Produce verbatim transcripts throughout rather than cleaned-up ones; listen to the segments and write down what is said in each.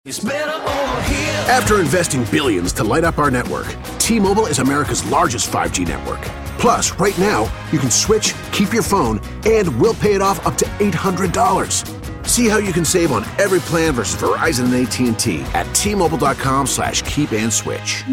It's better over here. After investing billions to light up our network, T-Mobile is America's largest five G network. Plus, right now, you can switch, keep your phone, and we'll pay it off up to eight hundred dollars. See how you can save on every plan versus Verizon and A T and T at T-Mobile.com slash keep and switch.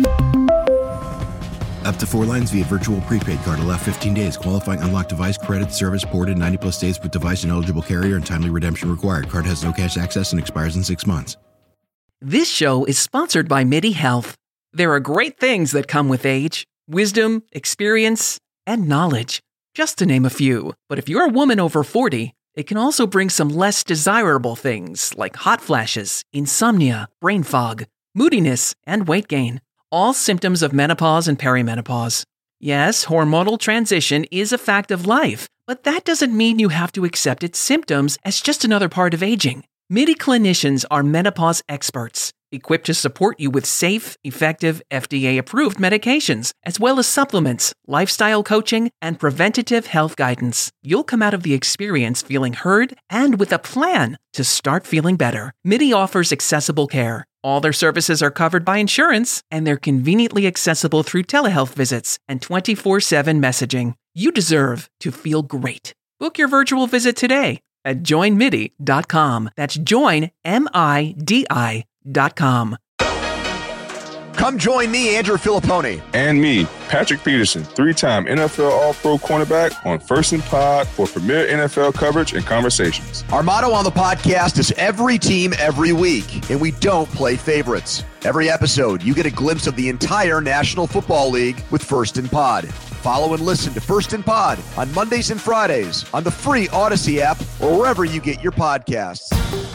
Up to four lines via virtual prepaid card. Allow fifteen days. Qualifying unlocked device credit service ported ninety plus days with device and eligible carrier and timely redemption required. Card has no cash access and expires in six months. This show is sponsored by MIDI Health. There are great things that come with age, wisdom, experience, and knowledge, just to name a few. But if you're a woman over forty, it can also bring some less desirable things like hot flashes, insomnia, brain fog, moodiness, and weight gain. All symptoms of menopause and perimenopause. Yes, hormonal transition is a fact of life, but that doesn't mean you have to accept its symptoms as just another part of aging. MIDI clinicians are menopause experts, equipped to support you with safe, effective, F D A-approved medications, as well as supplements, lifestyle coaching, and preventative health guidance. You'll come out of the experience feeling heard and with a plan to start feeling better. MIDI offers accessible care. All their services are covered by insurance, and they're conveniently accessible through telehealth visits and twenty-four seven messaging. You deserve to feel great. Book your virtual visit today at join midi dot com. That's join, M I D I dot com. Come join me, Andrew Filipponi. And me, Patrick Peterson, three-time N F L All-Pro cornerback on First and Pod for premier N F L coverage and conversations. Our motto on the podcast is every team, every week, and we don't play favorites. Every episode, you get a glimpse of the entire National Football League with First and Pod. Follow and listen to First and Pod on Mondays and Fridays on the free Odyssey app or wherever you get your podcasts.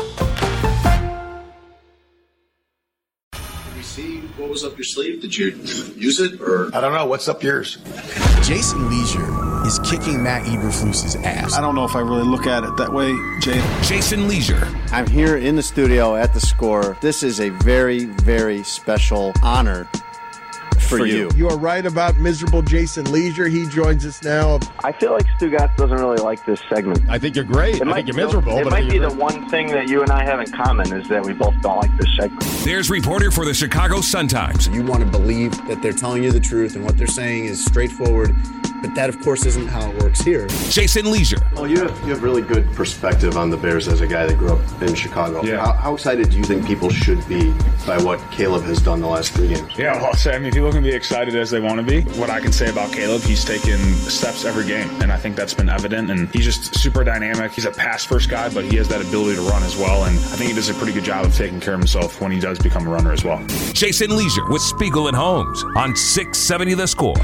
See what was up your sleeve? Did you use it or? I don't know. What's up yours? Jason Leisure is kicking Matt Eberflus's ass. I don't know if I really look at it that way, Jay. Jason Leisure. I'm here in the studio at the Score. This is a very, very special honor for, for you. You are right about miserable Jason Leisure. He joins us now. I feel like Stugatz doesn't really like this segment. I think you're great. It I might, think you're miserable. It but might be great. the one thing that you and I have in common is that we both don't like this segment. There's reporter for the Chicago Sun-Times. You want to believe that they're telling you the truth and what they're saying is straightforward, but that, of course, isn't how it works here. Jason Leisure. Well, you have, you have really good perspective on the Bears as a guy that grew up in Chicago. Yeah. How, how excited do you think people should be by what Caleb has done the last three games? Yeah, well, so, I mean, people can be excited as they want to be. What I can say about Caleb, he's taken steps every game, and I think that's been evident, and he's just super dynamic. He's a pass-first guy, but he has that ability to run as well, and I think he does a pretty good job of taking care of himself when he does become a runner as well. Jason Leisure with Spiegel and Holmes on six seventy The Score.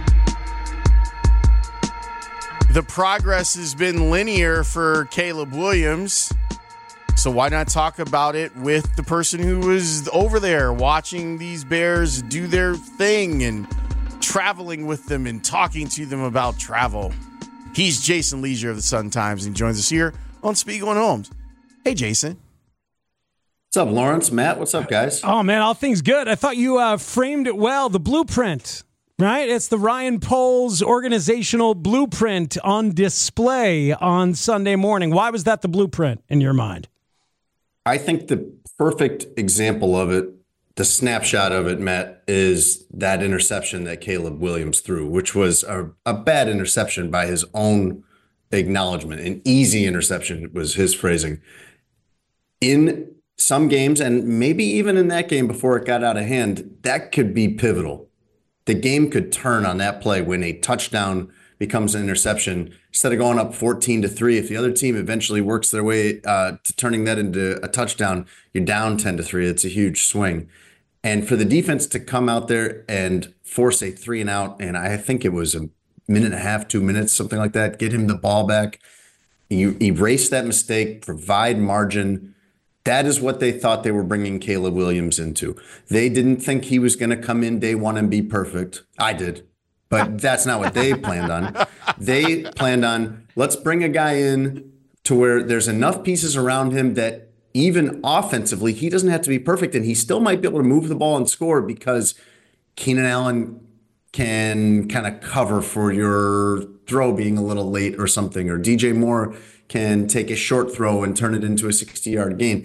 The progress has been linear for Caleb Williams, so why not talk about it with the person who was over there watching these Bears do their thing and traveling with them and talking to them about travel. He's Jason Leisure of the Sun-Times and joins us here on Spiegel and Holmes. Hey, Jason. What's up, Lawrence? Matt, what's up, guys? Oh, man, all things good. I thought you uh, framed it well, the blueprint. Right? It's the Ryan Poles organizational blueprint on display on Sunday morning. Why was that the blueprint in your mind? I think the perfect example of it, the snapshot of it, Matt, is that interception that Caleb Williams threw, which was a, a bad interception by his own acknowledgement. An easy interception was his phrasing. In some games, and maybe even in that game before it got out of hand, that could be pivotal. The game could turn on that play when a touchdown becomes an interception. Instead of going up fourteen to three, if the other team eventually works their way uh, to turning that into a touchdown, you're down ten to three. It's a huge swing. And for the defense to come out there and force a three and out, and I think it was a minute and a half, two minutes, something like that, get him the ball back, you erase that mistake, provide margin. That is what they thought they were bringing Caleb Williams into. They didn't think he was going to come in day one and be perfect. I did. But that's not what they planned on. They planned on, let's bring a guy in to where there's enough pieces around him that even offensively, he doesn't have to be perfect, and he still might be able to move the ball and score because Keenan Allen can kind of cover for your throw being a little late or something, or D J Moore can take a short throw and turn it into a sixty-yard gain.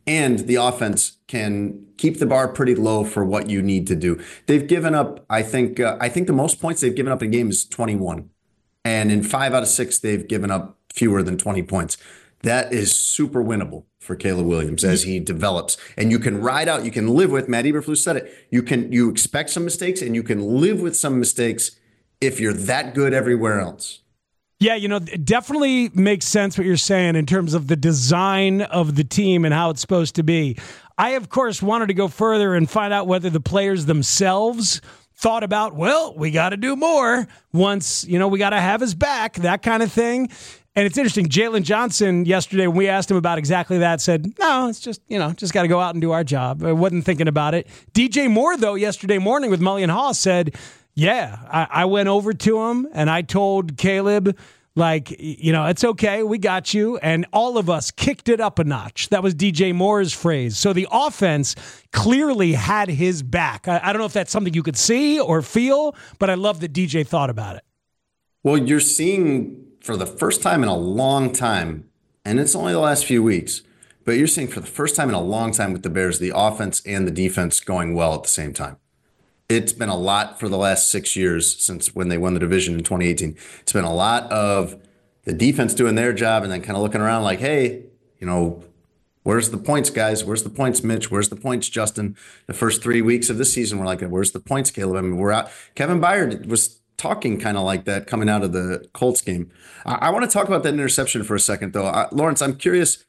and the offense can keep the bar pretty low for what you need to do. They've given up, I think, uh, I think the most points they've given up in a game is twenty-one. And in five out of six, they've given up fewer than twenty points. That is super winnable for Caleb Williams as he develops. And you can ride out, you can live with, Matt Eberflus said it, you can you expect some mistakes and you can live with some mistakes if you're that good everywhere else. Yeah, you know, it definitely makes sense what you're saying in terms of the design of the team and how it's supposed to be. I, of course, wanted to go further and find out whether the players themselves thought about, well, we got to do more once, you know, we got to have his back, that kind of thing. And it's interesting, Jalen Johnson yesterday, when we asked him about exactly that, said, no, it's just, you know, just got to go out and do our job. I wasn't thinking about it. D J Moore, though, yesterday morning with Mully and Haw said, yeah, I, I went over to him and I told Caleb, like, you know, it's okay, we got you. And all of us kicked it up a notch. That was D J Moore's phrase. So the offense clearly had his back. I, I don't know if that's something you could see or feel, but I love that D J thought about it. Well, you're seeing for the first time in a long time, and it's only the last few weeks, but you're seeing for the first time in a long time with the Bears, the offense and the defense going well at the same time. It's been a lot for the last six years since when they won the division in twenty eighteen. It's been a lot of the defense doing their job and then kind of looking around like, hey, you know, where's the points, guys? Where's the points, Mitch? Where's the points, Justin? The first three weeks of this season, we're like, where's the points, Caleb? I mean, we're out. Kevin Byard was talking kind of like that coming out of the Colts game. I, I want to talk about that interception for a second, though. I, Lawrence, I'm curious,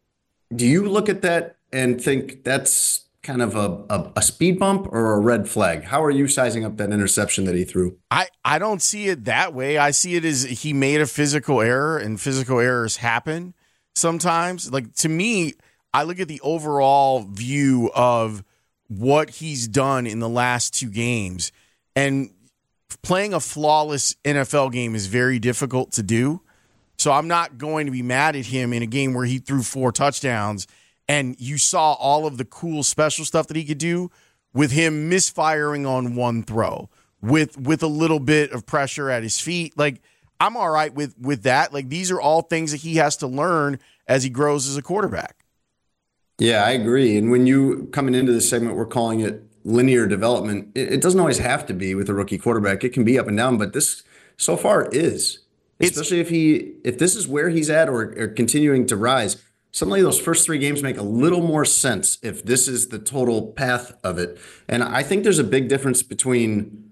do you look at that and think that's kind of a, a, a speed bump or a red flag? How are you sizing up that interception that he threw? I, I don't see it that way. I see it as he made a physical error, and physical errors happen sometimes. Like, to me, I look at the overall view of what he's done in the last two games, and playing a flawless N F L game is very difficult to do. So I'm not going to be mad at him in a game where he threw four touchdowns and you saw all of the cool special stuff that he could do with him misfiring on one throw with with a little bit of pressure at his feet. Like, I'm all right with with that. Like, these are all things that he has to learn as he grows as a quarterback. Yeah, I agree. And when you coming into this segment, we're calling it linear development. It, it doesn't always have to be with a rookie quarterback. It can be up and down, but this so far is. Especially it's, if he if this is where he's at or, or continuing to rise. Suddenly those first three games make a little more sense if this is the total path of it. And I think there's a big difference between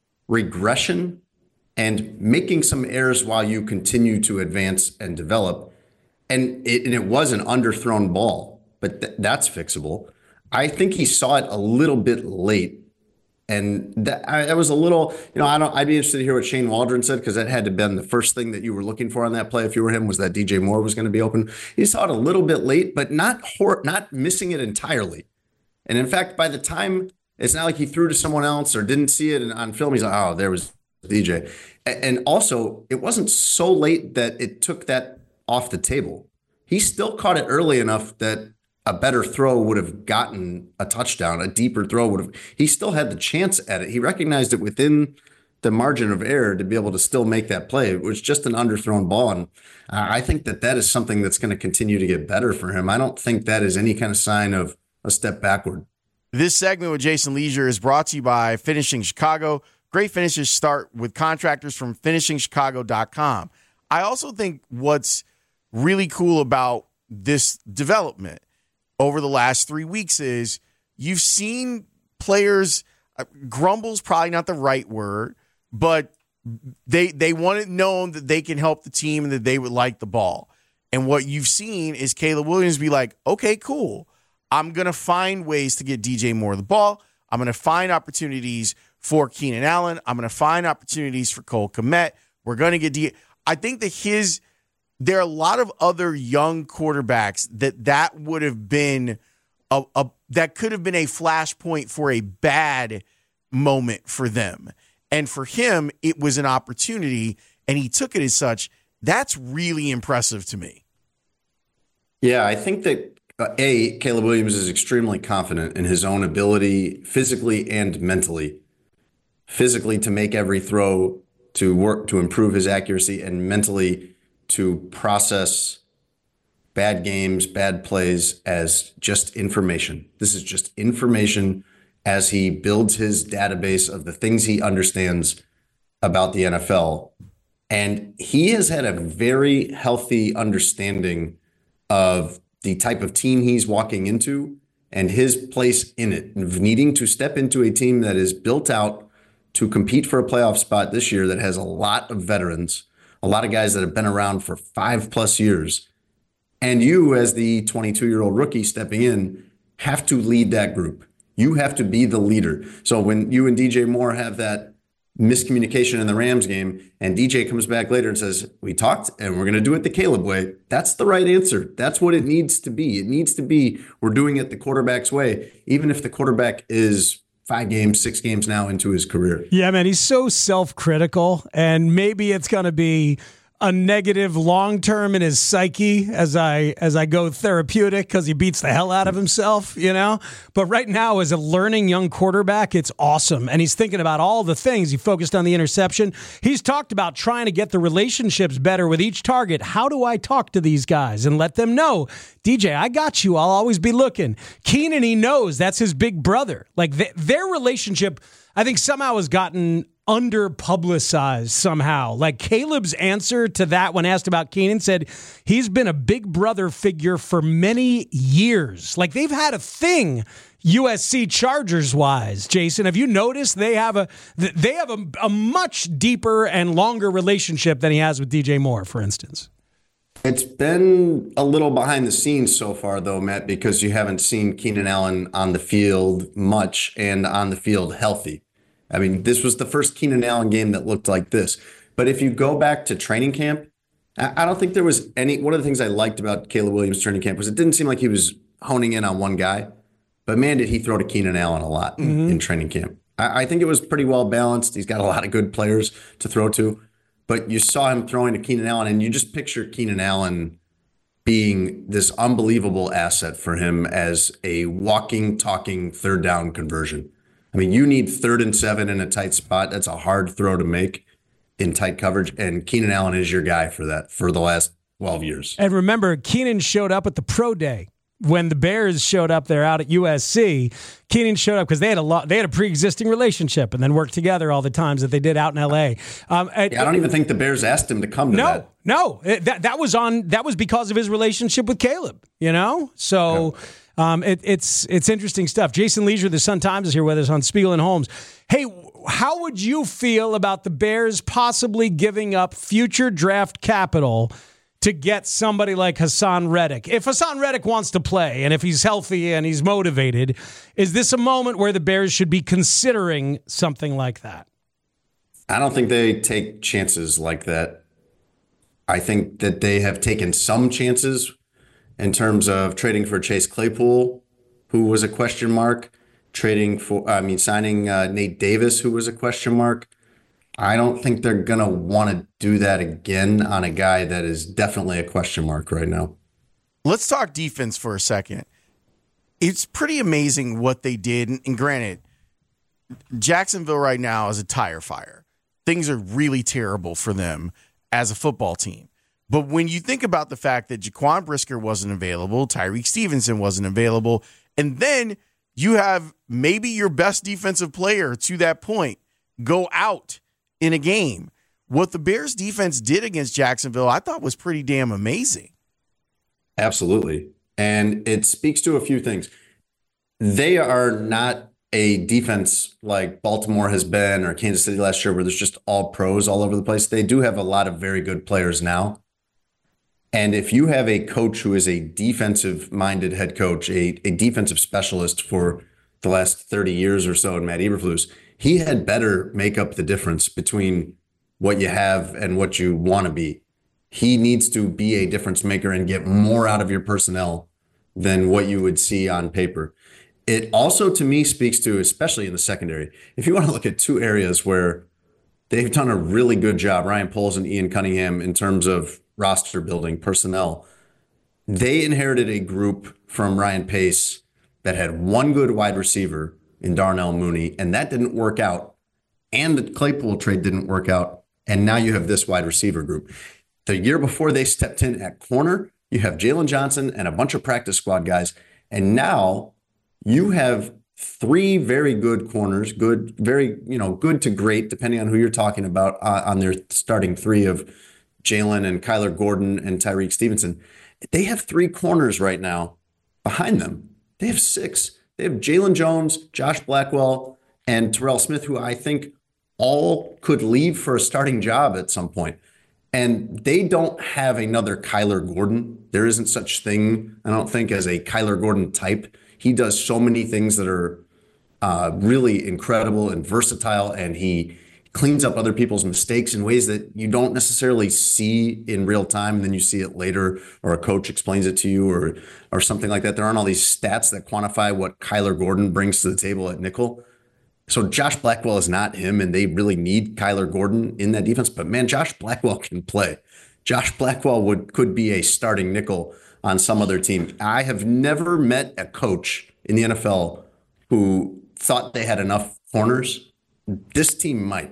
regression and making some errors while you continue to advance and develop. And it, and it was an underthrown ball, but th- that's fixable. I think he saw it a little bit late. And that, I, that was a little, you know, I don't, I'd be interested to hear what Shane Waldron said, because that had to have been the first thing that you were looking for on that play if you were him, was that D J Moore was going to be open. He saw it a little bit late, but not hor- not missing it entirely. And in fact, by the time, it's not like he threw to someone else or didn't see it on film. He's like, oh, there was D J. And also, it wasn't so late that it took that off the table. He still caught it early enough that a better throw would have gotten a touchdown. A deeper throw would have. He still had the chance at it. He recognized it within the margin of error to be able to still make that play. It was just an underthrown ball. And I think that that is something that's going to continue to get better for him. I don't think that is any kind of sign of a step backward. This segment with Jason Leisure is brought to you by Finishing Chicago. Great finishes start with contractors from finishing chicago dot com. I also think what's really cool about this development over the last three weeks is you've seen players, uh, grumble's probably not the right word, but they they want it known that they can help the team and that they would like the ball. And what you've seen is Caleb Williams be like, okay, cool. I'm going to find ways to get D J Moore the ball. I'm going to find opportunities for Keenan Allen. I'm going to find opportunities for Cole Kmet. We're going to get D. I think that his there are a lot of other young quarterbacks that that would have been a, a that could have been a flashpoint for a bad moment for them. And for him, it was an opportunity, and he took it as such. That's really impressive to me. Yeah, I think that, uh, A, Caleb Williams is extremely confident in his own ability physically and mentally. Physically to make every throw, to work, to improve his accuracy, and mentally to process bad games, bad plays as just information. This is just information as he builds his database of the things he understands about the N F L. And he has had a very healthy understanding of the type of team he's walking into and his place in it, of needing to step into a team that is built out to compete for a playoff spot this year, that has a lot of veterans, a lot of guys that have been around for five plus years. And you, as the twenty-two-year-old rookie stepping in, have to lead that group. You have to be the leader. So when you and D J Moore have that miscommunication in the Rams game, and D J comes back later and says, we talked and we're going to do it the Caleb way, that's the right answer. That's what it needs to be. It needs to be, we're doing it the quarterback's way, even if the quarterback is five games, six games now into his career. Yeah, man, he's so self-critical, and maybe it's going to be a negative long-term in his psyche as I as I go therapeutic because he beats the hell out of himself, you know? But right now, as a learning young quarterback, it's awesome. And he's thinking about all the things. He focused on the interception. He's talked about trying to get the relationships better with each target. How do I talk to these guys and let them know, D J, I got you. I'll always be looking. Keenan, he knows that's his big brother. Like th- their relationship, I think somehow has gotten under-publicized somehow. Like Caleb's answer to that when asked about Keenan said he's been a big brother figure for many years. Like they've had a thing U S C Chargers-wise. Jason, have you noticed they have a they have a, a much deeper and longer relationship than he has with D J Moore, for instance? It's been a little behind the scenes so far, though, Matt, because you haven't seen Keenan Allen on the field much and on the field healthy. I mean, this was the first Keenan Allen game that looked like this. But if you go back to training camp, I don't think there was any. One of the things I liked about Caleb Williams' training camp was it didn't seem like he was honing in on one guy. But man, did he throw to Keenan Allen a lot mm-hmm. in training camp. I, I think it was pretty well balanced. He's got a lot of good players to throw to. But you saw him throwing to Keenan Allen, and you just picture Keenan Allen being this unbelievable asset for him as a walking, talking third down conversion. I mean, you need third and seven in a tight spot. That's a hard throw to make in tight coverage. And Keenan Allen is your guy for that for the last twelve years. And remember, Keenan showed up at the pro day when the Bears showed up there out at U S C. Keenan showed up because they had a lot. They had a pre-existing relationship and then worked together all the times that they did out in L A. Um, yeah, I don't even think the Bears asked him to come to no, that. No, no. That that was on. That was because of his relationship with Caleb. You know, so. Yeah. Um, it, it's it's interesting stuff. Jason Leisure, the Sun-Times, is here with us on Spiegel and Holmes. Hey, how would you feel about the Bears possibly giving up future draft capital to get somebody like Hassan Reddick? If Hassan Reddick wants to play and if he's healthy and he's motivated, is this a moment where the Bears should be considering something like that? I don't think they take chances like that. I think that they have taken some chances in terms of trading for Chase Claypool, who was a question mark, trading for, I mean, signing uh, Nate Davis, who was a question mark. I don't think they're going to want to do that again on a guy that is definitely a question mark right now. Let's talk defense for a second. It's pretty amazing what they did. And granted, Jacksonville right now is a tire fire. Things are really terrible for them as a football team. But when you think about the fact that Jaquan Brisker wasn't available, Tyreek Stevenson wasn't available, and then you have maybe your best defensive player to that point go out in a game. What the Bears defense did against Jacksonville, I thought was pretty damn amazing. Absolutely. And it speaks to a few things. They are not a defense like Baltimore has been or Kansas City last year where there's just all pros all over the place. They do have a lot of very good players now. And if you have a coach who is a defensive-minded head coach, a, a defensive specialist for the last thirty years or so in Matt Eberflus, he had better make up the difference between what you have and what you want to be. He needs to be a difference maker and get more out of your personnel than what you would see on paper. It also, to me, speaks to, especially in the secondary, if you want to look at two areas where they've done a really good job, Ryan Poles and Ian Cunningham, in terms of roster building, personnel. They inherited a group from Ryan Pace that had one good wide receiver in Darnell Mooney, and that didn't work out. And the Claypool trade didn't work out. And now you have this wide receiver group. The year before they stepped in at corner, You have Jalen Johnson and a bunch of practice squad guys. And now you have three very good corners, good, very, you know, good to great, depending on who you're talking about, uh, on their starting three of Jalen and Kyler Gordon and Tyreek Stevenson. They have three corners right now behind them. They have six. They have Jalen Jones, Josh Blackwell, and Terrell Smith, who I think all could leave for a starting job at some point. And they don't have another Kyler Gordon. There isn't such thing, I don't think, as a Kyler Gordon type. He does so many things that are uh, really incredible and versatile, and he cleans up other people's mistakes in ways that you don't necessarily see in real time, and then you see it later, or a coach explains it to you, or or something like that. There aren't all these stats that quantify what Kyler Gordon brings to the table at nickel. So Josh Blackwell is not him, and they really need Kyler Gordon in that defense. But man, Josh Blackwell can play. Josh Blackwell would could be a starting nickel on some other team. I have never met a coach in the N F L who thought they had enough corners. This team might.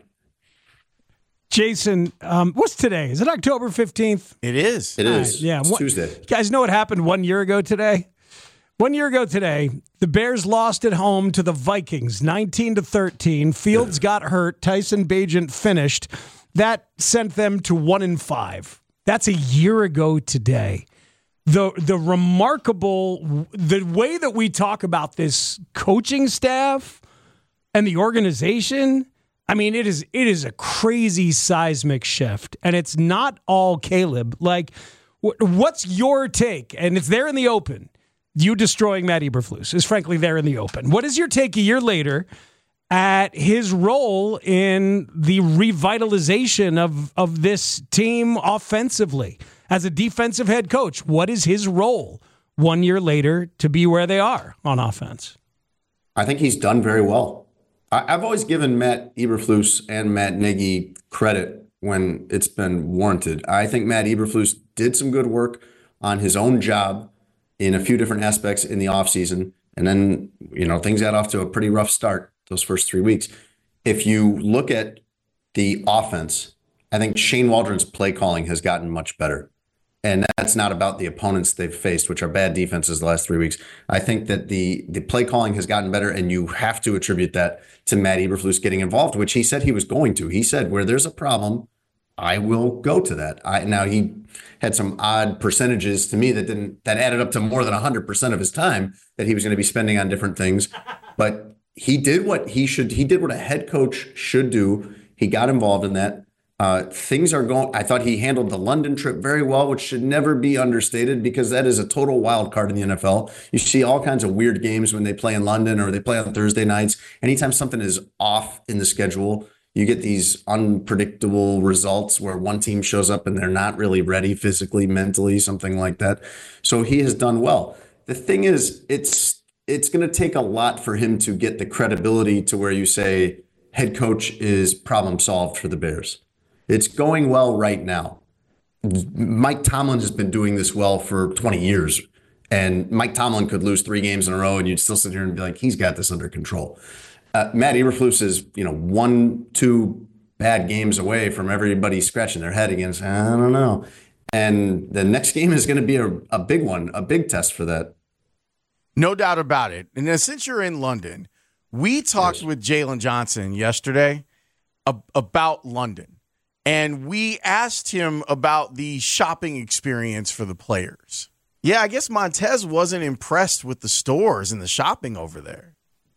Jason, um, what's today? Is it October fifteenth? It is. It is. Right, yeah, it's what, Tuesday. You guys know what happened one year ago today? One year ago today, the Bears lost at home to the Vikings, nineteen to thirteen. Fields got hurt. Tyson Bagent finished. That sent them to one and five. That's a year ago today. The the remarkable the way that we talk about this coaching staff and the organization. I mean, it is it is a crazy seismic shift, and it's not all Caleb. Like, what's your take? And it's there in the open. You destroying Matt Eberflus is frankly there in the open. What is your take a year later at his role in the revitalization of, of this team offensively as a defensive head coach? What is his role one year later to be where they are on offense? I think he's done very well. I, I've always given Matt Eberflus and Matt Nagy credit when it's been warranted. I think Matt Eberflus did some good work on his own job in a few different aspects in the offseason. And then, you know, things got off to a pretty rough start those first three weeks. If you look at the offense, I think Shane Waldron's play calling has gotten much better. And that's not about the opponents they've faced, which are bad defenses the last three weeks. I think that the the play calling has gotten better, and you have to attribute that to Matt Eberflus getting involved, which he said he was going to. He said, where there's a problem, I will go to that. I, now, he had some odd percentages to me that didn't that added up to more than one hundred percent of his time that he was going to be spending on different things. But he did what he should. He did what a head coach should do. He got involved in that. Uh, things are going. I thought he handled the London trip very well, which should never be understated because that is a total wild card in the N F L. You see all kinds of weird games when they play in London or they play on Thursday nights. Anytime something is off in the schedule, you get these unpredictable results where one team shows up and they're not really ready physically, mentally, something like that. So he has done well. The thing is, it's it's going to take a lot for him to get the credibility to where you say head coach is problem solved for the Bears. It's going well right now. Mike Tomlin has been doing this well for twenty years. And Mike Tomlin could lose three games in a row and you'd still sit here and be like, he's got this under control. Uh, Matt Eberflus is, you know, one, two bad games away from everybody scratching their head against, I don't know. And the next game is going to be a, a big one, a big test for that. No doubt about it. And then since you're in London, we talked yes. with Jalen Johnson yesterday ab- about London. And we asked him about the shopping experience for the players. Yeah, I guess Montez wasn't impressed with the stores and the shopping over there.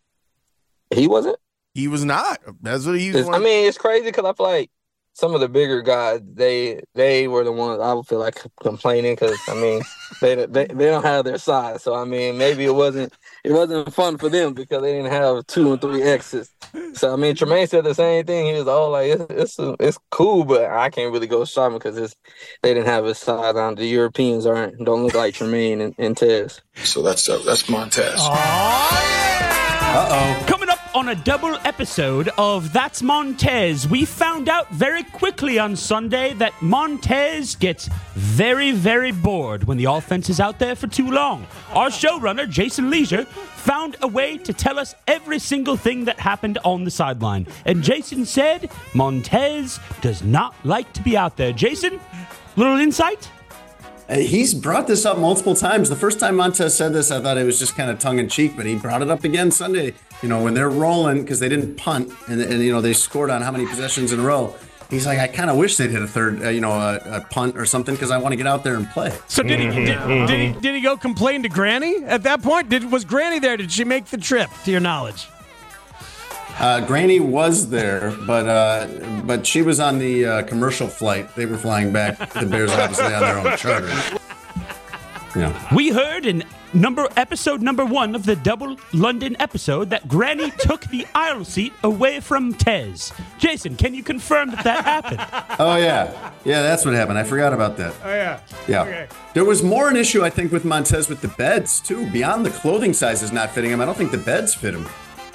He wasn't? He was not. That's what he was. I mean, it's crazy because I feel like some of the bigger guys, they they were the ones I would feel like complaining because, I mean, they, they they don't have their size. So, I mean, maybe it wasn't it wasn't fun for them because they didn't have two and three X's. So, I mean, Tremaine said the same thing. He was all like, it's it's, it's cool, but I can't really go shopping because it's they didn't have his size on. The Europeans aren't don't look like Tremaine and, and Tez. So that's uh, that's Montez. Oh, yeah! Uh-oh. Coming up on a double episode of That's Montez, we found out very quickly on Sunday that Montez gets very, very bored when the offense is out there for too long. Our showrunner, Jason Leisure, found a way to tell us every single thing that happened on the sideline. And Jason said Montez does not like to be out there. Jason, little insight? He's brought this up multiple times. The first time Montez said this, I thought it was just kind of tongue-in-cheek, but he brought it up again Sunday. You know, when they're rolling, because they didn't punt, and, and, you know, they scored on how many possessions in a row. He's like, I kind of wish they'd hit a third, uh, you know, a, a punt or something, because I want to get out there and play. So did he, did, did he did he go complain to Granny at that point? Did Was Granny there? Did she make the trip, to your knowledge? Uh, Granny was there, but uh, but she was on the uh, commercial flight. They were flying back. The Bears obviously on their own charter. Yeah. We heard in number episode number one of the Double London episode that Granny took the aisle seat away from Tez. Jason, can you confirm that that happened? Oh, yeah. Yeah, that's what happened. I forgot about that. Oh, yeah. Yeah. Okay. There was more an issue, I think, with Montez with the beds, too. Beyond the clothing sizes not fitting him, I don't think the beds fit him.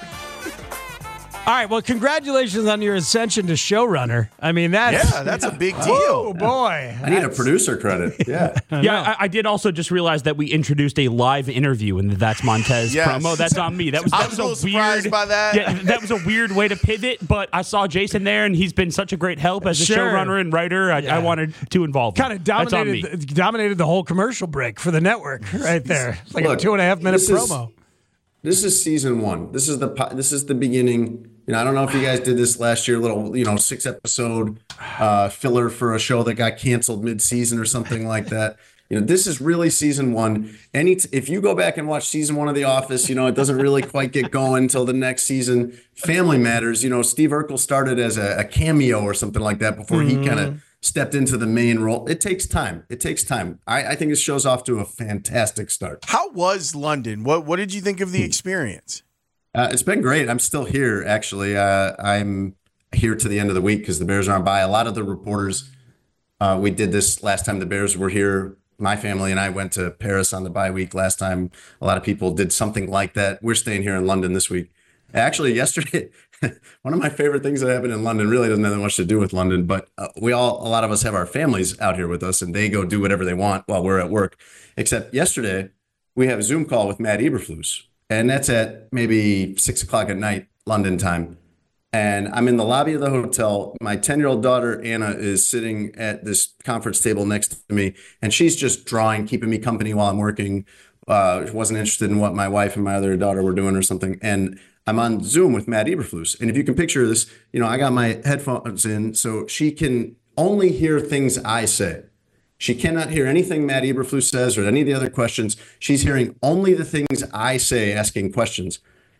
All right, well, congratulations on your ascension to showrunner. I mean, that's... Yeah, that's a big deal. Oh, boy. I need a producer credit. Yeah. Yeah, I, I did also just realize that we introduced a live interview in the That's Montez Yes. promo. That's on me. That was, that I was was a little a weird, surprised by that. Yeah, that was a weird way to pivot, but I saw Jason there, and he's been such a great help as a Sure. showrunner and writer. I, Yeah. I wanted to involve him. Kind of That's on me. dominated, dominated the whole commercial break for the network right there. It's like Look, a two and a half minute this is- promo. This is season one. This is the po- this is the beginning. You know, I don't know if you guys did this last year, little, you know, six episode uh, filler for a show that got canceled mid-season or something like that. You know, this is really season one. Any t- if you go back and watch season one of The Office, you know, it doesn't really quite get going until the next season. Family Matters, you know, Steve Urkel started as a, a cameo or something like that before Mm-hmm. he kind of stepped into the main role. It takes time. It takes time. I, I think this show's off to a fantastic start. How was London? What What did you think of the experience? Uh, it's been great. I'm still here, actually. Uh, I'm here to the end of the week because the Bears aren't by. A lot of the reporters, uh, we did this last time the Bears were here. My family and I went to Paris on the bye week last time. A lot of people did something like that. We're staying here in London this week. Actually, yesterday, one of my favorite things that happened in London really doesn't have that much to do with London, but uh, we all, a lot of us have our families out here with us, and they go do whatever they want while we're at work. Except yesterday, we have a Zoom call with Matt Eberflus, and that's at maybe six o'clock at night, London time. And I'm in the lobby of the hotel. My ten-year-old daughter, Anna, is sitting at this conference table next to me, and she's just drawing, keeping me company while I'm working. Uh, wasn't interested in what my wife and my other daughter were doing or something. And I'm on Zoom with Matt Eberflus. And if you can picture this, you know, I got my headphones in, so she can only hear things I say. She cannot hear anything Matt Eberflus says or any of the other questions. She's hearing only the things I say, asking questions.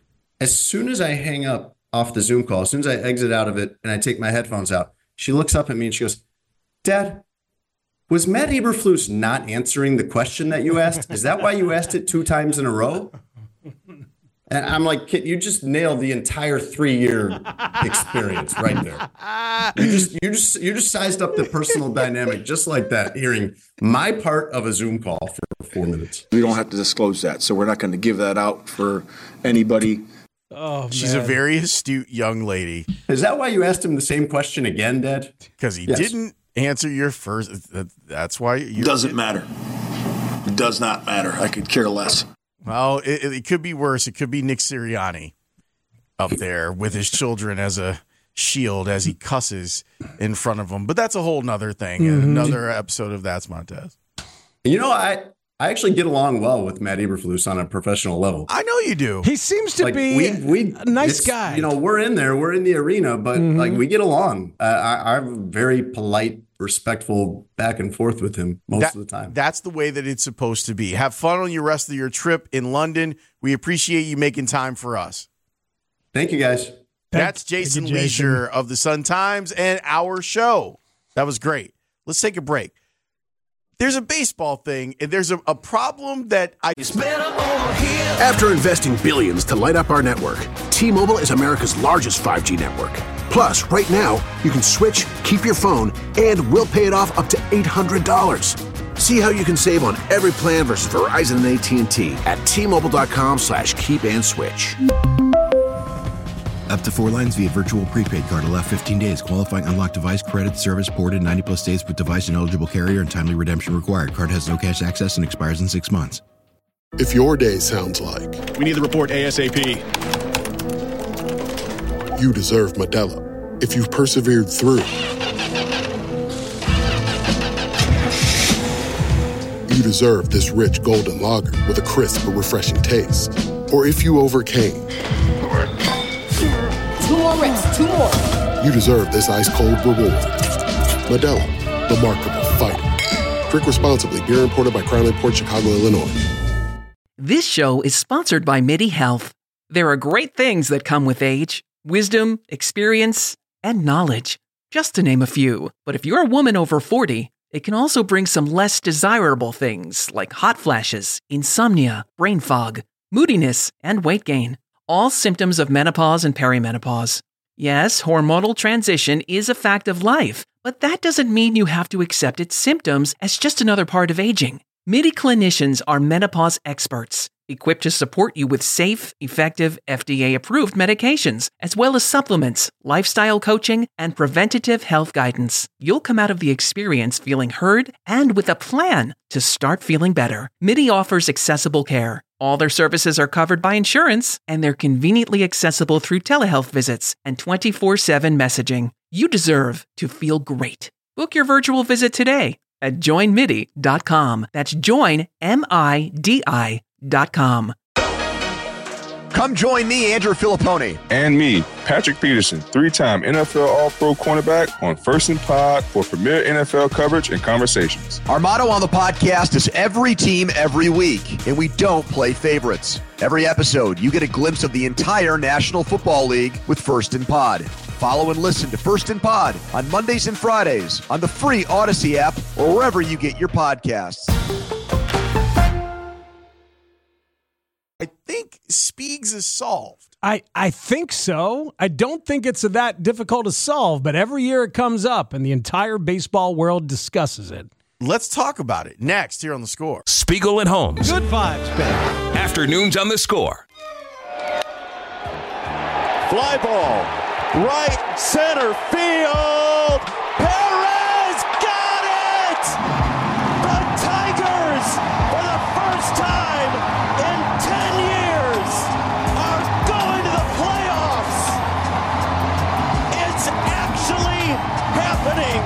As soon as I hang up off the Zoom call, as soon as I exit out of it and I take my headphones out, she looks up at me and she goes, "Dad, was Matt Eberflus not answering the question that you asked? Is that why you asked it two times in a row?" And I'm like, "Kid, you just nailed the entire three-year experience right there. You just, you just, you just sized up the personal dynamic just like that. Hearing my part of a Zoom call for four minutes. We don't have to disclose that, so we're not going to give that out for anybody." Oh, She's man. a very astute young lady. Is that why you asked him the same question again, Dad? Because he Yes. didn't answer your first. that- That's why you. Doesn't matter. It does not matter. I could care less. Well, it, it could be worse. It could be Nick Sirianni up there with his children as a shield as he cusses in front of them. But that's a whole nother thing. Mm-hmm. Another episode of That's Montez. You know, I I actually get along well with Matt Eberflus on a professional level. I know you do. He seems to Like, be we, we, a nice it's- guy. You know, we're in there, we're in the arena, but Mhm. like we get along. Uh, I, I'm very polite, respectful back and forth with him most That- of the time. That's the way that it's supposed to be. Have fun on your rest of your trip in London. We appreciate you making time for us. Thank you, guys. That's Thank you, Jason Jason. Leisure of the Sun Times and our show. That was great. Let's take a break. There's a baseball thing, and there's a, a problem that I. After investing billions to light up our network, T-Mobile is America's largest five G network. Plus, right now, you can switch, keep your phone, and we'll pay it off up to eight hundred dollars. See how you can save on every plan versus Verizon and A T and T at T-Mobile.com slash keep and switch. Up to four lines via virtual prepaid card. Allow fifteen days. Qualifying unlocked device credit service ported ninety plus days with device and eligible carrier and timely redemption required. Card has no cash access and expires in six months. If your day sounds like we need the report ASAP, you deserve Modelo. If you've persevered through, you deserve this rich golden lager with a crisp but refreshing taste. Or if you overcame. Two more reps, two more. You deserve this ice-cold reward. Modelo, the Markable Fighter. Drink responsibly. Beer imported by Crown Imports, Chicago, Illinois. This show is sponsored by MIDI Health. There are great things that come with age. Wisdom, experience, and knowledge. Just to name a few. But if you're a woman over forty, it can also bring some less desirable things like hot flashes, insomnia, brain fog, moodiness, and weight gain. All symptoms of menopause and perimenopause. Yes, hormonal transition is a fact of life, but that doesn't mean you have to accept its symptoms as just another part of aging. MIDI clinicians are menopause experts, equipped to support you with safe, effective, F D A-approved medications, as well as supplements, lifestyle coaching, and preventative health guidance. You'll come out of the experience feeling heard and with a plan to start feeling better. MIDI offers accessible care. All their services are covered by insurance, and they're conveniently accessible through telehealth visits and twenty-four seven messaging. You deserve to feel great. Book your virtual visit today at join midi dot com. That's join, M I D I dot com. Come join me, Andrew Filipponi. And me, Patrick Peterson, three-time N F L All-Pro cornerback on First and Pod for premier N F L coverage and conversations. Our motto on the podcast is every team, every week, and we don't play favorites. Every episode, you get a glimpse of the entire National Football League with First and Pod. Follow and listen to First and Pod on Mondays and Fridays on the free Odyssey app or wherever you get your podcasts. I think Speegs is solved. I, I think so. I don't think it's that difficult to solve, but every year it comes up and the entire baseball world discusses it. Let's talk about it next here on The Score. Spiegel and Holmes. Good vibes, baby. Afternoons on The Score. Fly ball, right center field. Perez got it! The Tigers, for the first time in ten years, are going to the playoffs. It's actually happening.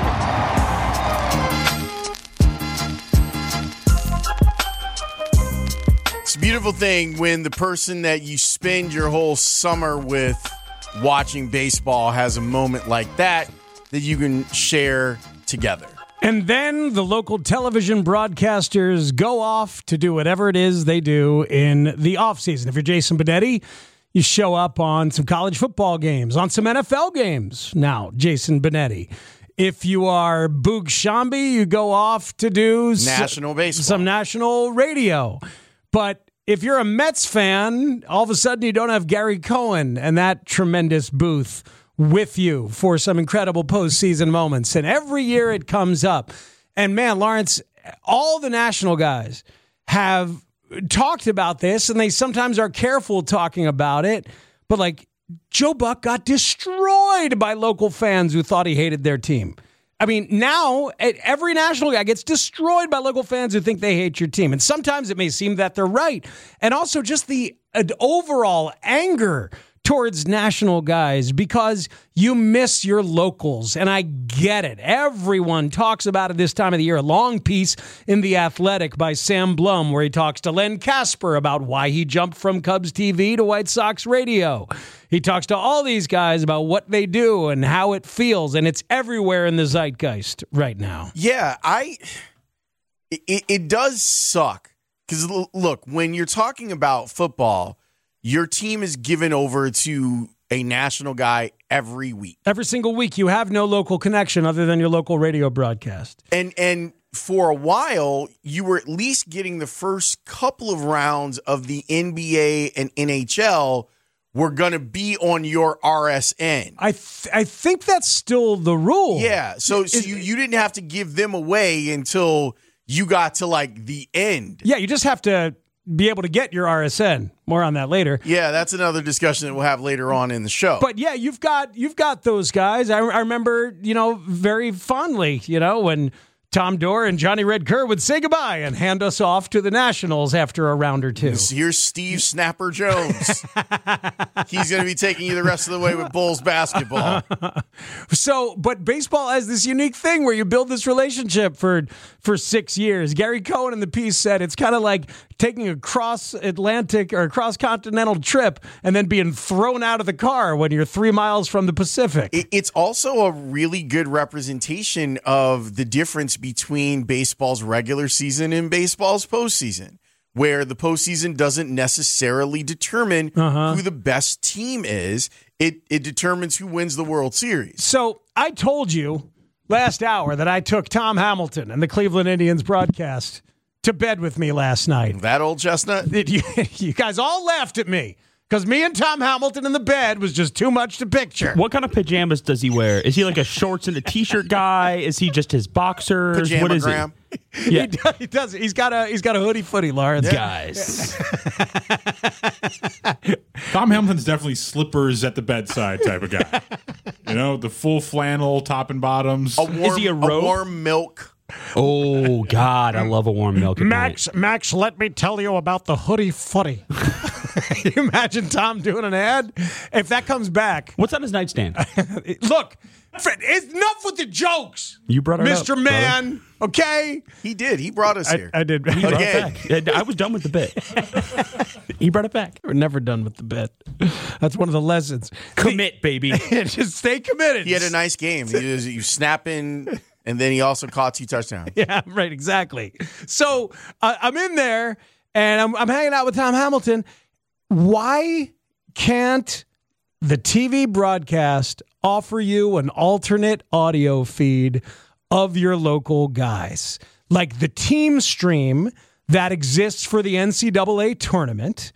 It's a beautiful thing when the person that you spend your whole summer with watching baseball has a moment like that that you can share together. And then the local television broadcasters go off to do whatever it is they do in the offseason. If you're Jason Benetti, you show up on some college football games, on some N F L games. Now, Jason Benetti. If you are Boog Shambi, you go off to do national s- baseball, some national radio. But if you're a Mets fan, all of a sudden you don't have Gary Cohen and that tremendous booth with you for some incredible postseason moments. And every year it comes up. And man, Lawrence, all the national guys have talked about this, and they sometimes are careful talking about it. But like Joe Buck got destroyed by local fans who thought he hated their team. I mean, now every national guy gets destroyed by local fans who think they hate your team. And sometimes it may seem that they're right. And also just the uh, overall anger towards national guys because you miss your locals. And I get it. Everyone talks about it this time of the year. A long piece in The Athletic by Sam Blum where he talks to Len Casper about why he jumped from Cubs T V to White Sox radio. He talks to all these guys about what they do and how it feels. And it's everywhere in the zeitgeist right now. Yeah, I. It, it does suck. Because, look, when you're talking about football, your team is given over to a national guy every week. Every single week, you have no local connection other than your local radio broadcast. And and for a while, you were at least getting the first couple of rounds of the N B A and N H L were going to be on your R S N. I th- I think that's still the rule. Yeah, so, so you, you didn't have to give them away until you got to, like, the end. Yeah, you just have to be able to get your R S N. More on that later. Yeah, that's another discussion that we'll have later on in the show. But yeah, you've got you've got those guys. I, I remember, you know, very fondly, you know, when Tom Dorr and Johnny Red Kerr would say goodbye and hand us off to the Nationals after a round or two. Here's Steve Snapper Jones. He's going to be taking you the rest of the way with Bulls basketball. So, but baseball has this unique thing where you build this relationship for for six years. Gary Cohen in the piece said it's kind of like taking a cross-Atlantic or cross-continental trip and then being thrown out of the car when you're three miles from the Pacific. It's also a really good representation of the difference between baseball's regular season and baseball's postseason, where the postseason doesn't necessarily determine uh-huh. who the best team is. It it determines who wins the World Series. So I told you last hour that I took Tom Hamilton and the Cleveland Indians broadcast to bed with me last night. That old chestnut? You, you guys all laughed at me. Because me and Tom Hamilton in the bed was just too much to picture. What kind of pajamas does he wear? Is he like a shorts and a t-shirt guy? Is he just his boxers? Pajama what is gram. it? Yeah. He, does, he does. He's got a he's got a hoodie footy, Lawrence. Yeah. Guys. Tom Hamilton's definitely slippers at the bedside type of guy. You know, the full flannel, top and bottoms. A warm, is he a robe? A warm milk. Oh, God, I love a warm milk. Max, night. Max, let me tell you about the hoodie footy. Can you imagine Tom doing an ad? If that comes back. What's on his nightstand? Look, it's enough with the jokes. You brought it Mister up, Man, brother. Okay? He did. He brought us I, here. I did. He brought it back. I was done with the bit. He brought it back. We're never done with the bit. That's one of the lessons. Commit, baby. Just stay committed. He had a nice game. He was, you snap in, and then he also caught two touchdowns. Yeah, right, exactly. So uh, I'm in there, and I'm, I'm hanging out with Tom Hamilton. Why can't the T V broadcast offer you an alternate audio feed of your local guys? Like the team stream that exists for the N C double A tournament,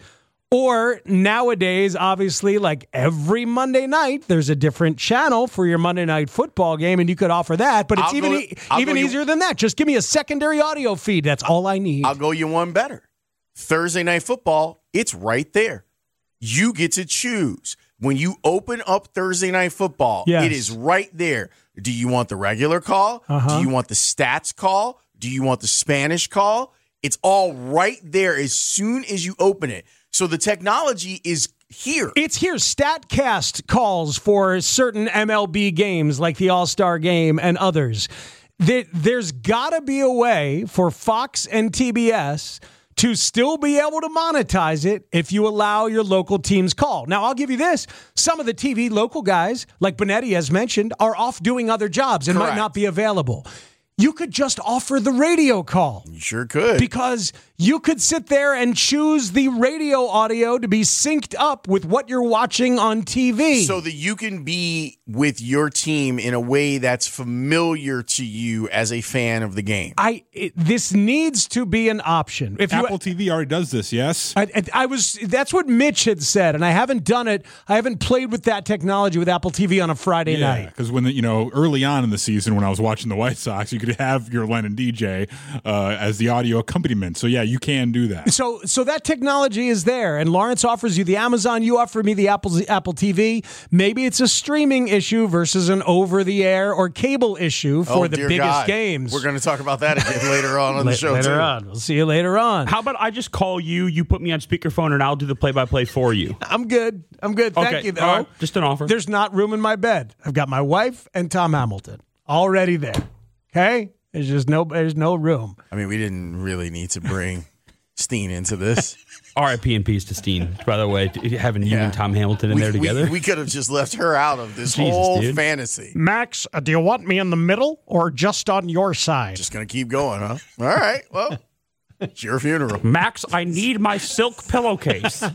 or nowadays, obviously, like every Monday night, there's a different channel for your Monday Night Football game, and you could offer that. But it's I'll even go, e- I'll even easier you, than that. Just give me a secondary audio feed. That's all I need. I'll go you one better. Thursday Night Football, it's right there. You get to choose. When you open up Thursday Night Football, yes. It is right there. Do you want the regular call? Uh-huh. Do you want the stats call? Do you want the Spanish call? It's all right there as soon as you open it. So the technology is here. It's here. StatCast calls for certain M L B games like the All-Star Game and others. There's got to be a way for Fox and T B S to still be able to monetize it if you allow your local team's call. Now, I'll give you this. Some of the T V local guys, like Benetti, as mentioned, are off doing other jobs and Correct. might not be available. You could just offer the radio call. You sure could. Because you could sit there and choose the radio audio to be synced up with what you're watching on T V. So that you can be with your team in a way that's familiar to you as a fan of the game. I it, this needs to be an option. If Apple you, T V already does this, yes. I, I, I was. That's what Mitch had said, and I haven't done it. I haven't played with that technology with Apple T V on a Friday yeah, night. Because when the, you know early on in the season when I was watching the White Sox, you could have your Lennon D J uh, as the audio accompaniment. So yeah, you can do that. So so that technology is there, and Lawrence offers you the Amazon. You offer me the Apple Apple T V. Maybe it's a streaming issue versus an over-the-air or cable issue for oh, the dear biggest God. games. We're going to talk about that again later on on the show. Later too. on, we'll see you later on. How about I just call you? You put me on speakerphone, and I'll do the play-by-play for you. I'm good. I'm good. Thank okay. you, though. All right. Just an offer. There's not room in my bed. I've got my wife and Tom Hamilton already there. Okay. There's just no, there's no room. I mean, we didn't really need to bring Steen into this. R I P and peace to Steen, by the way, having you Yeah. and Tom Hamilton in we, there together. We, we could have just left her out of this Jesus, whole dude. fantasy. Max, uh, do you want me in the middle or just on your side? Just going to keep going, huh? All right. Well, it's your funeral. Max, I need my silk pillowcase.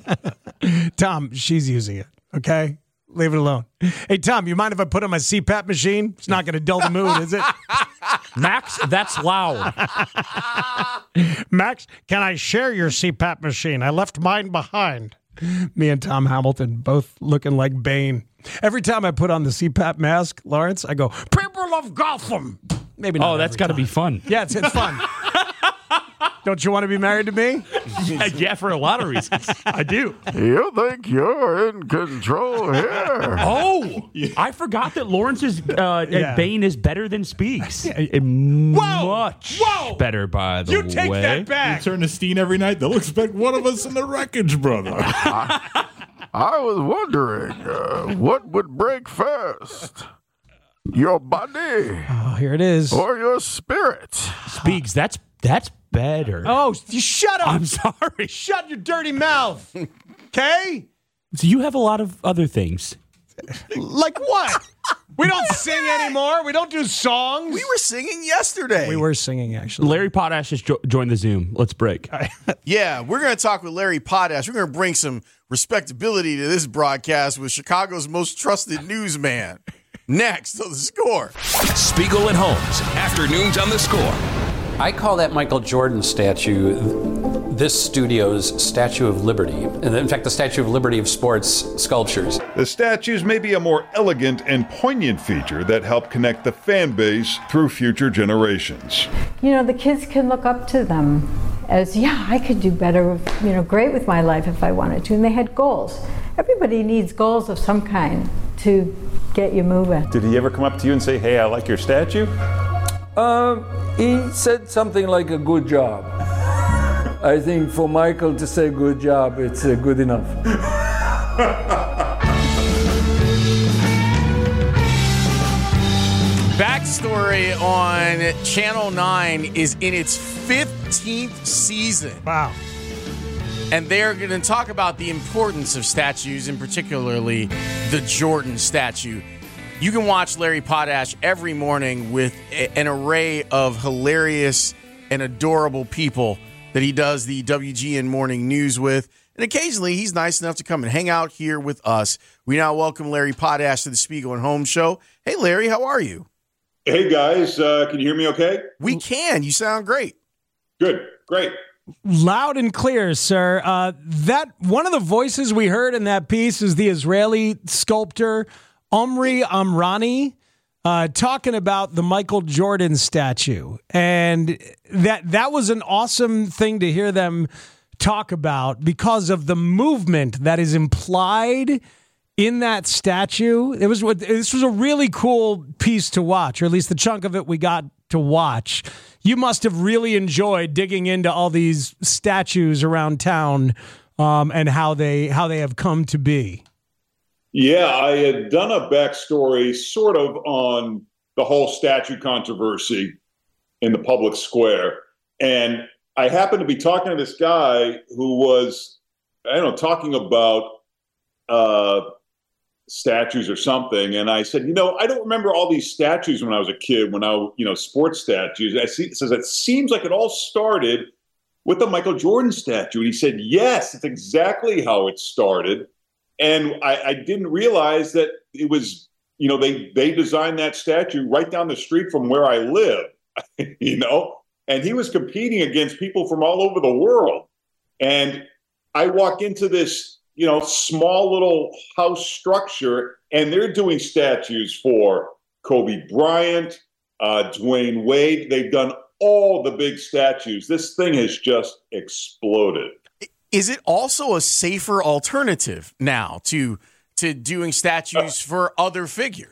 Tom, she's using it. Okay. Leave it alone. Hey, Tom, you mind if I put on my C PAP machine? It's not going to dull the mood, is it? Max, that's loud. Max, can I share your C PAP machine? I left mine behind. Me and Tom Hamilton both looking like Bane. Every time I put on the C PAP mask, Lawrence, I go, people of Gotham. Maybe not. Oh, that's got to be fun. Yeah, it's, it's fun. Don't you want to be married to me? yeah, yeah, for a lot of reasons. I do. You think you're in control here? Oh, I forgot that Lawrence's uh, Yeah. Bane is better than Speaks. Whoa! Much Whoa! better, by the You way. take that back. You turn to Steen every night, they'll expect one of us in the wreckage, brother. I, I was wondering uh, what would break first. Your body Oh, here it is. or your spirit? Speaks, that's that's better. Oh, you shut up. I'm sorry. Shut your dirty mouth. Okay? So you have a lot of other things. Like what? We don't sing anymore. We don't do songs. We were singing yesterday. We were singing, actually. Larry Potash has jo- joined the Zoom. Let's break. Yeah, we're going to talk with Larry Potash. We're going to bring some respectability to this broadcast with Chicago's most trusted newsman. Next on The Score. Spiegel and Holmes, afternoons on The Score. I call that Michael Jordan statue this studio's Statue of Liberty. And in fact, the Statue of Liberty of sports sculptures. The statues may be a more elegant and poignant feature that help connect the fan base through future generations. You know, the kids can look up to them as, yeah, I could do better, with, you know, great with my life if I wanted to. And they had goals. Everybody needs goals of some kind to get you moving. Did he ever come up to you and say, hey, I like your statue? Um, he said something like a good job. I think for Michael to say good job, it's uh, good enough. Backstory on Channel nine is in its fifteenth season. Wow. And they're going to talk about the importance of statues, and particularly the Jordan statue. You can watch Larry Potash every morning with a, an array of hilarious and adorable people that he does the W G N Morning News with. And occasionally he's nice enough to come and hang out here with us. We now welcome Larry Potash to the Spiegel and Holmes Show. Hey, Larry, how are you? Hey, guys, uh, can you hear me okay? We can. You sound great. Good, great. Loud and clear, sir. Uh, that one of the voices we heard in that piece is the Israeli sculptor Omri Amrani uh, talking about the Michael Jordan statue, and that that was an awesome thing to hear them talk about because of the movement that is implied in that statue. It was this was a really cool piece to watch, or at least the chunk of it we got to watch. You must have really enjoyed digging into all these statues around town um, and how they how they have come to be. Yeah, I had done a backstory sort of on the whole statue controversy in the public square. And I happened to be talking to this guy who was, I don't know, talking about uh, statues or something. And I said, you know, I don't remember all these statues when I was a kid, when I, you know, sports statues. I see, it says, it seems like it all started with the Michael Jordan statue. And he said, yes, it's exactly how it started. And I, I didn't realize that it was, you know, they, they designed that statue right down the street from where I live, you know, and he was competing against people from all over the world. And I walk into this, you know, small little house structure, and they're doing statues for Kobe Bryant, uh, Dwayne Wade. They've done all the big statues. This thing has just exploded. Is it also a safer alternative now to to doing statues for other figures?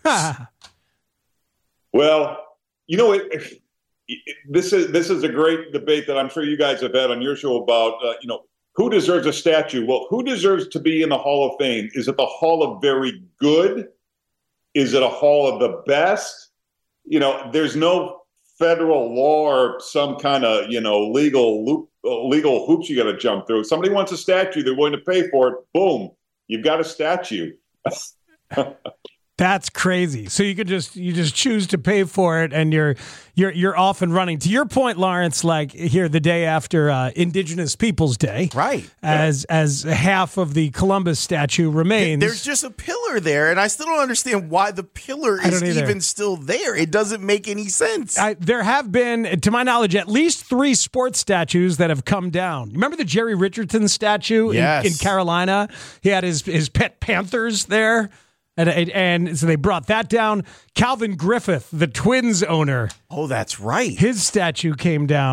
Well, you know, it, it, this is this is a great debate that I'm sure you guys have had on your show about, uh, you know, who deserves a statue? Well, who deserves to be in the Hall of Fame? Is it the Hall of Very Good? Is it a Hall of the Best? You know, there's no federal law or some kind of, you know, legal loop, legal hoops you got to jump through. If somebody wants a statue, they're willing to pay for it. Boom, you've got a statue. That's crazy. So you could just you just choose to pay for it, and you're you're you're off and running. To your point, Lawrence, like here the day after uh, Indigenous Peoples Day, right? As yeah. as half of the Columbus statue remains, there's just a pillar there, and I still don't understand why the pillar is even still there. It doesn't make any sense. I, there have been, to my knowledge, at least three sports statues that have come down. Remember the Jerry Richardson statue yes. in, in Carolina? He had his his pet Panthers there. And, and and so they brought that down. Calvin Griffith, the Twins owner. Oh, that's right. His statue came down.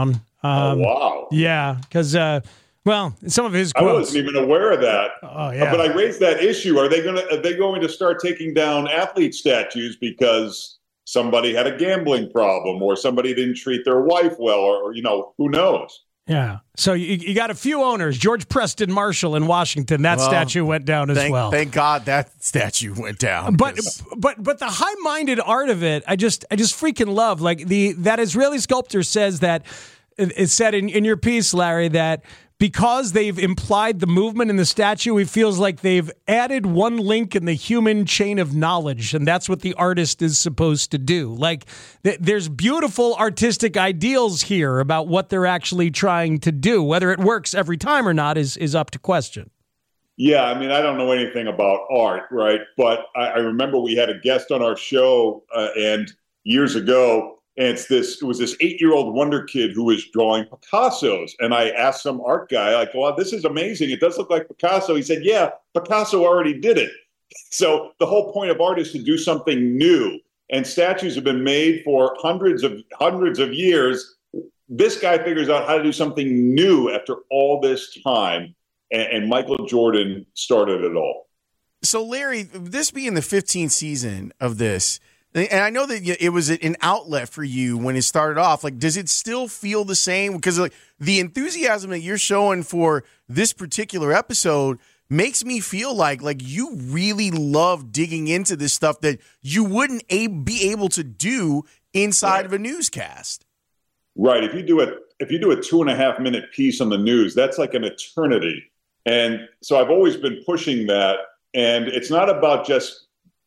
Um, oh, wow. Yeah, because, uh, well, some of his quotes. I wasn't even aware of that. Oh, yeah. But I raised that issue. Are they going to are they going to start taking down athlete statues because somebody had a gambling problem or somebody didn't treat their wife well, or, or you know, who knows? Yeah. So you, you got a few owners. George Preston Marshall in Washington. That Well, statue went down as Thank, well. thank God that statue went down. But 'cause- but but the high-minded art of it, I just I just freaking love. Like the that Israeli sculptor says that it, it said in, in your piece, Larry, that because they've implied the movement in the statue, it feels like they've added one link in the human chain of knowledge, and that's what the artist is supposed to do. Like, th- there's beautiful artistic ideals here about what they're actually trying to do. Whether it works every time or not is is up to question. Yeah, I mean, I don't know anything about art, right? But I, I remember we had a guest on our show uh, and years ago, and it's this. It was this eight-year-old wonder kid who was drawing Picassos, and I asked some art guy, like, "Well, this is amazing. It does look like Picasso." He said, "Yeah, Picasso already did it." So the whole point of art is to do something new, and statues have been made for hundreds of hundreds of years. This guy figures out how to do something new after all this time, and, and Michael Jordan started it all. So, Larry, this being the fifteenth season of this, and I know that it was an outlet for you when it started off. Like, does it still feel the same? Because like the enthusiasm that you're showing for this particular episode makes me feel like like you really love digging into this stuff that you wouldn't a- be able to do inside right. of a newscast. Right. If you do a if you do a two and a half minute piece on the news, that's like an eternity. And so I've always been pushing that. And it's not about just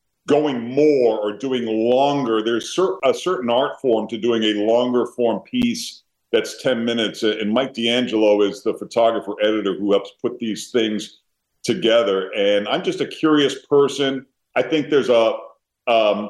going more or doing longer. There's cer- a certain art form to doing a longer form piece that's ten minutes. And Mike D'Angelo is the photographer editor who helps put these things together. And I'm just a curious person. I think there's a, um,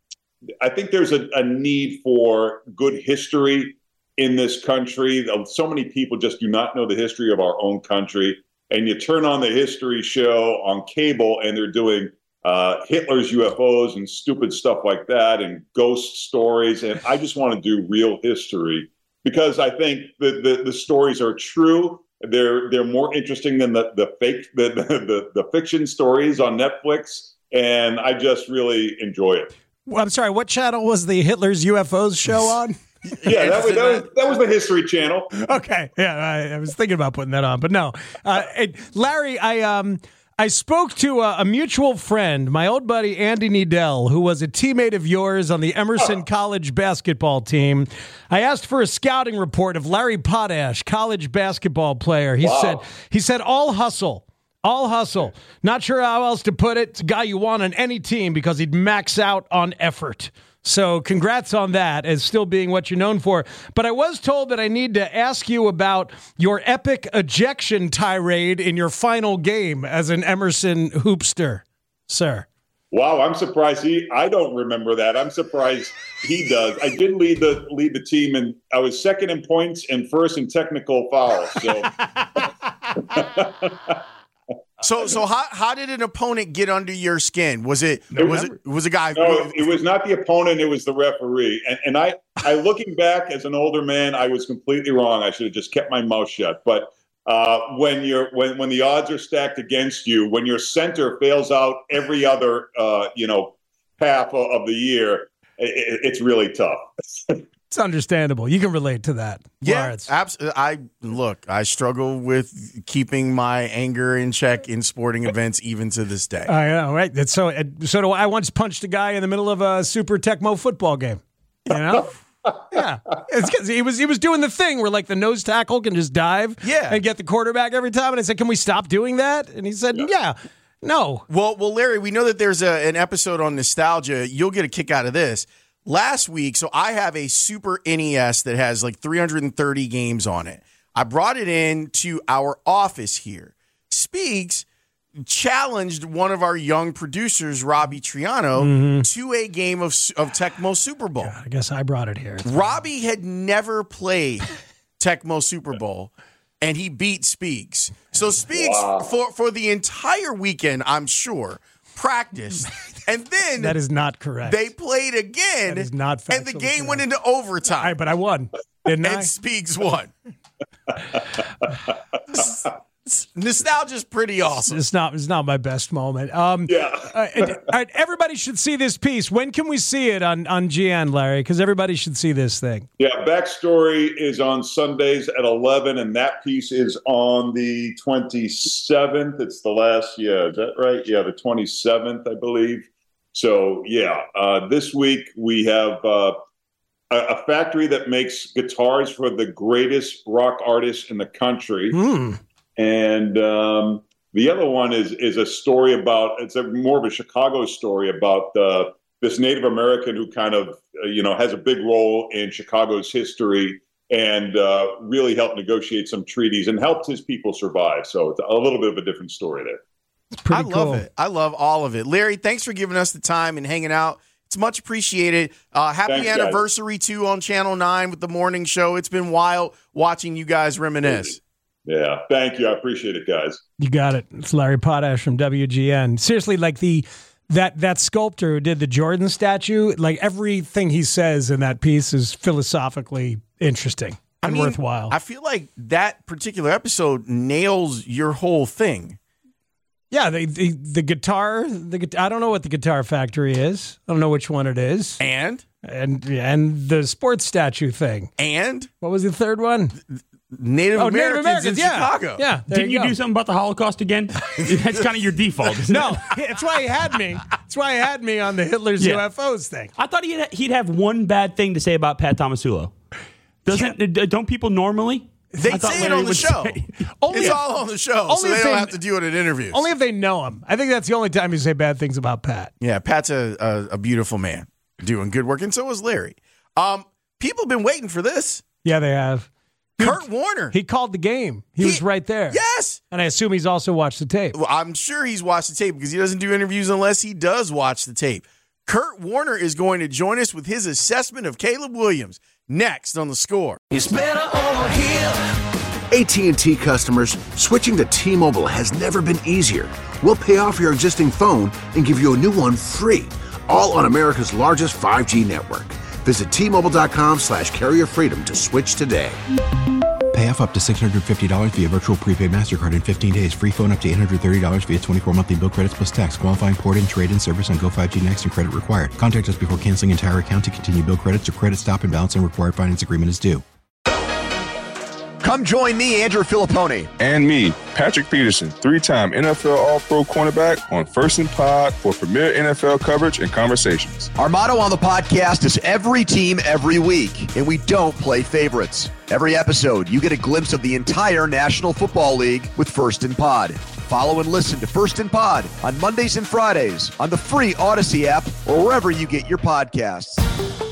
I think there's a, a need for good history in this country. So many people just do not know the history of our own country. And you turn on the history show on cable and they're doing uh, Hitler's U F Os and stupid stuff like that and ghost stories. And I just want to do real history because I think the, the, the stories are true. They're they're more interesting than the, the fake, the, the, the fiction stories on Netflix. And I just really enjoy it. Well, I'm sorry, what channel was the Hitler's U F Os show on? Yeah, that was, that was that was the History Channel. Okay, yeah, I, I was thinking about putting that on, but no. Uh, it, Larry, I um I spoke to a, a mutual friend, my old buddy Andy Needell, who was a teammate of yours on the Emerson College basketball team. I asked for a scouting report of Larry Potash, college basketball player. He Wow. said he said all hustle. All hustle. Not sure how else to put it. It's a guy you want on any team because he'd max out on effort. So congrats on that as still being what you're known for. But I was told that I need to ask you about your epic ejection tirade in your final game as an Emerson hoopster, sir. Wow, I'm surprised he. I don't remember that. I'm surprised he does. I did lead the lead the team, and I was second in points and first in technical fouls. So. So, so how how did an opponent get under your skin? Was it No, was it was a guy? No, it was not the opponent. It was the referee. And, and I, I, looking back as an older man, I was completely wrong. I should have just kept my mouth shut. But uh, when you're when when the odds are stacked against you, when your center fails out every other uh, you know half of, of the year, it, it's really tough. It's understandable. You can relate to that. Yeah, absolutely. I look. I struggle with keeping my anger in check in sporting events, even to this day. I know, right? That's so. So do I. I once punched a guy in the middle of a Super Tecmo football game. You know. Yeah, it's 'cause he was he was doing the thing where like the nose tackle can just dive, yeah. and get the quarterback every time. And I said, "Can we stop doing that?" And he said, "Yeah." No. Well, well, Larry, we know that there's a, an episode on nostalgia. You'll get a kick out of this. Last week, so I have a Super N E S that has like three hundred thirty games on it. I brought it in to our office here. Speaks challenged one of our young producers, Robbie Triano, Mm-hmm. to a game of of Tecmo Super Bowl. God, I guess I brought it here. Robbie had never played Tecmo Super Bowl, and he beat Speaks. So Speaks, Wow. for, for the entire weekend, I'm sure, practiced. And then That is not correct. they played again. That is not and the factually game correct. went into overtime. All right, but I won. Didn't I? And Speaks won. Nostalgia's pretty awesome. It's not. It's not my best moment. Um, yeah. uh, all right, everybody should see this piece. When can we see it on on G N, Larry? Because everybody should see this thing. Yeah, Backstory is on Sundays at eleven, and that piece is on the twenty-seventh. It's the last, yeah, is that right? Yeah, the twenty-seventh, I believe. So, yeah, uh, this week we have uh, a, a factory that makes guitars for the greatest rock artists in the country. Hmm. And um, the other one is is a story about, it's a more of a Chicago story about uh, this Native American who kind of, uh, you know, has a big role in Chicago's history and uh, really helped negotiate some treaties and helped his people survive. So it's a little bit of a different story there. I love cool. it. I love all of it. Larry, thanks for giving us the time and hanging out. It's much appreciated. Uh, happy Thanks, anniversary, guys. too, on Channel nine with the morning show. It's been wild watching you guys reminisce. Yeah, thank you. I appreciate it, guys. You got it. It's Larry Potash from W G N. Seriously, like the that that sculptor who did the Jordan statue, like everything he says in that piece is philosophically interesting and I mean, worthwhile. I feel like that particular episode nails your whole thing. Yeah, the, the the guitar, the I don't know what the Guitar Factory is. I don't know which one it is. And and and the sports statue thing. And what was the third one? Native, oh, Americans, Native Americans in yeah. Chicago. Yeah, didn't you, you do something about the Holocaust again? That's kind of your default. Isn't no, it? that's why he had me. That's why he had me on the Hitler's Yeah. U F Os thing. I thought he'd he'd have one bad thing to say about Pat Tomasulo. Doesn't yeah. don't people normally? They say it on the show. Only it's if, all on the show, only so they if don't they, have to do it in interviews. Only if they know him. I think that's the only time you say bad things about Pat. Yeah, Pat's a, a, a beautiful man doing good work, and so is Larry. Um, people have been waiting for this. Yeah, they have. Kurt Warner. He called the game. He, he was right there. Yes. And I assume he's also watched the tape. Well, I'm sure he's watched the tape because he doesn't do interviews unless he does watch the tape. Kurt Warner is going to join us with his assessment of Caleb Williams next on The Score. It's better over here. A T and T customers, switching to T-Mobile has never been easier. We'll pay off your existing phone and give you a new one free, all on America's largest five G network. Visit T-Mobile.com slash carrier freedom to switch today. Pay off up to six hundred fifty dollars via virtual prepaid MasterCard in fifteen days. Free phone up to eight hundred thirty dollars via twenty-four monthly bill credits plus tax. Qualifying port-in, trade-in service on Go five G Next and credit required. Contact us before canceling entire account to continue bill credits or credit stop and balance and required finance agreement is due. Come join me, Andrew Filippone. And me, Patrick Peterson, three-time N F L All-Pro cornerback on First and Pod for premier N F L coverage and conversations. Our motto on the podcast is every team, every week, and we don't play favorites. Every episode, you get a glimpse of the entire National Football League with First and Pod. Follow and listen to First and Pod on Mondays and Fridays on the free Odyssey app or wherever you get your podcasts.